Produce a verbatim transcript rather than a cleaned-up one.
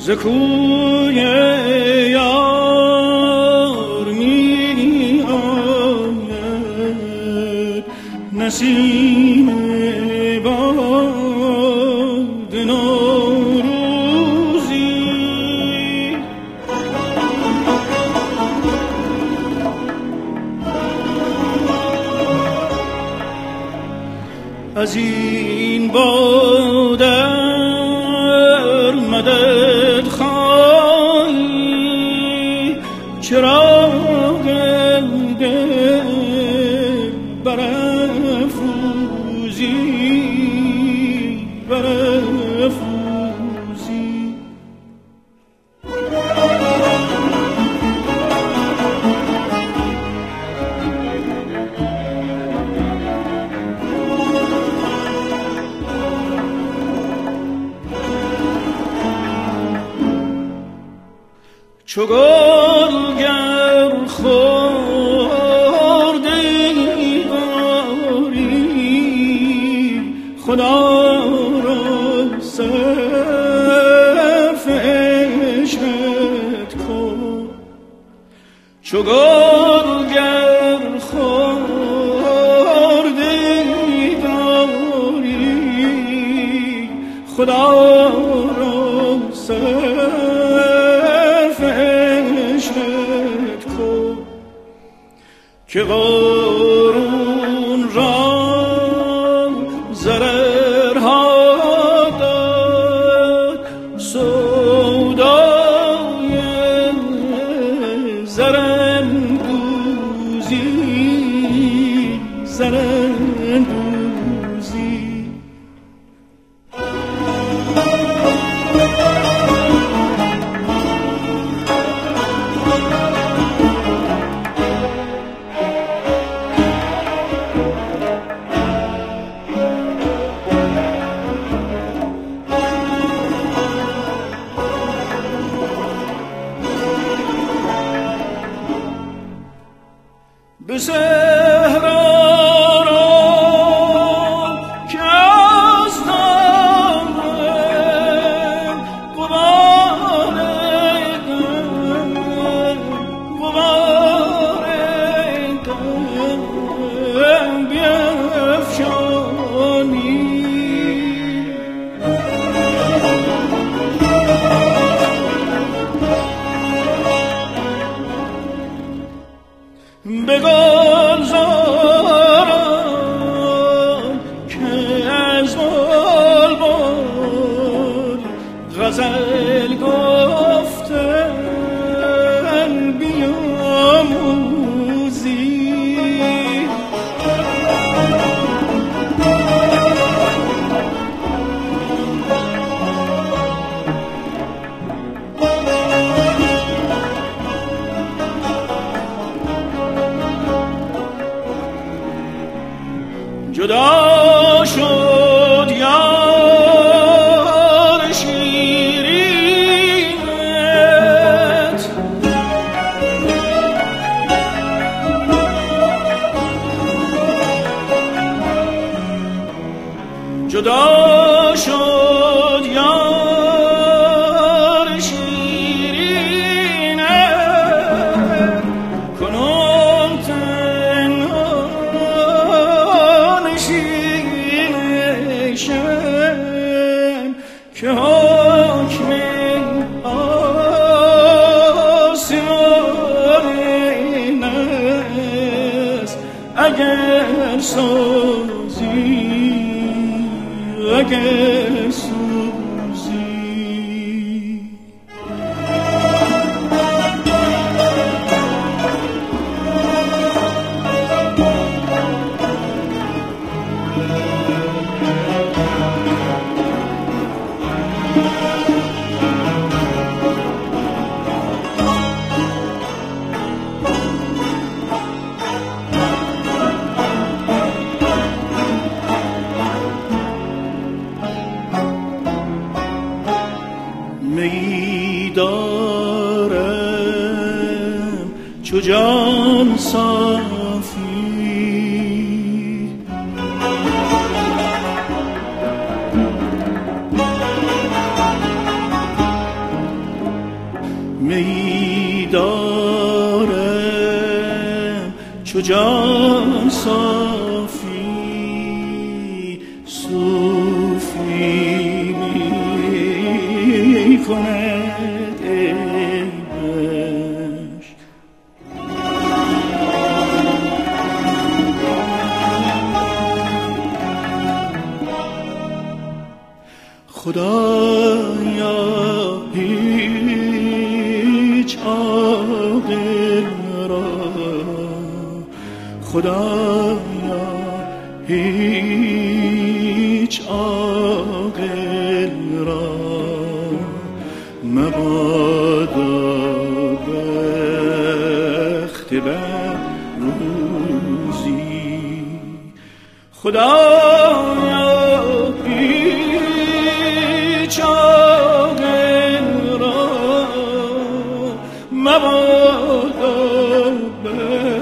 ز کوی یار می آید نسیم باد نوروزی. از این بادر مدد خواهی چراغ دل برافروزی برافروزی. چو گل گر خورده باری خدا را صرف عشقت کن. چو گل گر خورده باری خدا را صرف عشقت کن که قارون را ضررها داد سودای زرندوزی زرندوزی. به صحرا را که از دارم غبار غم غبار غم بیفشانی. بگذارم که از بلبل غزل گفتن بیاموزی. جدا شد یار شیرینت جدا شد یار شیرینت کنون که حکم آسمان است اگر سوزی اگر سوزی. می دارم چو جان صافی میی دارم چو جان صافی، صوفی می کند عیبش. خدایا هیچ عاقل را، خدایا هیچ عاقل را مبادا بخت بر روزی. خدایا هیچ عاقل را مبادا